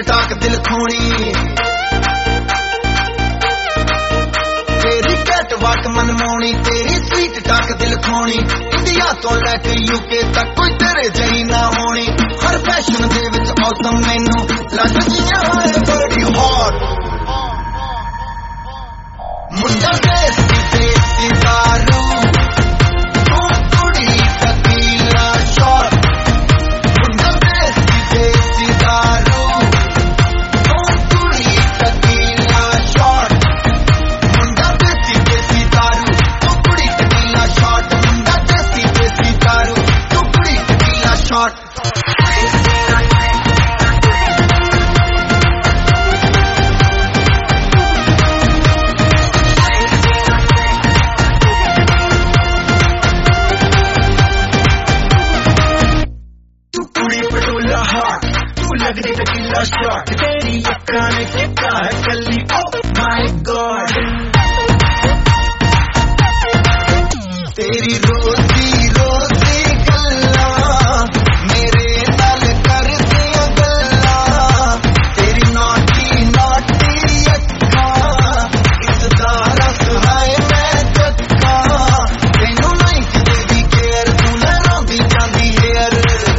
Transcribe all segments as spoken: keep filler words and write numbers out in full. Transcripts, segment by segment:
टाक दिल खोनी तेरी कैट वाक मनमोनी तेरी स्वीट टाक दिल खोनी इंडिया तो लैके यूके तक कोई तेरे जही ना होनी हर फैशन दे विच औसम मैनू लगदियां है बड़ी हॉट मुंडा देसी देसी दारू लगदी टकीला शॉट तेरी अक्खां ने किता है कल्ली ओ माय गॉड तेरी रोजी रोजी गल्ला मेरे नाल कर दियां गल्ला तेरी नाटी नाटी अक्खां इस दा रस है मैं चक्का तैनू नहीं किते दी केयर तू लहरांदी जांदी हेयर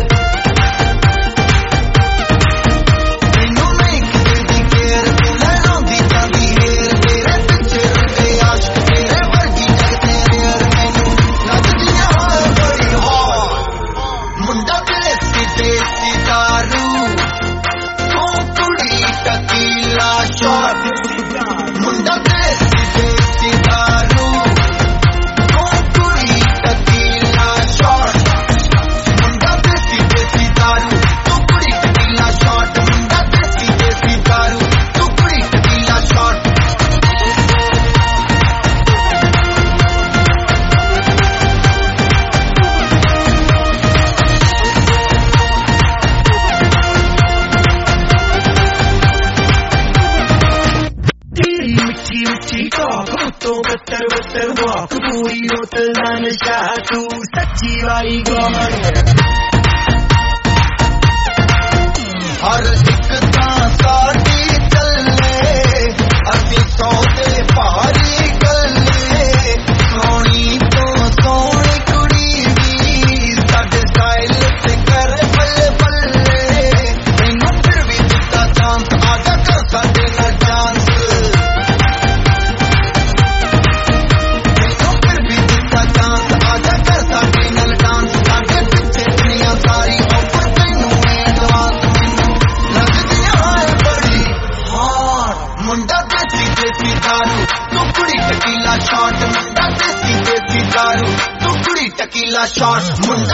बत्तर बत्तर वॉक पूरी होटल दा नशा तू सच्ची वाली गॉड हर एक तां साडी चले असी सौ दे भारी गले सोनी तो सोनी कुड़ी वी साडे स्टाइल ते कर बल्ले बल्ले मैनू फिर भी दिता चांस आजा कर साडे नाल डांस टकीला शॉट मुंडा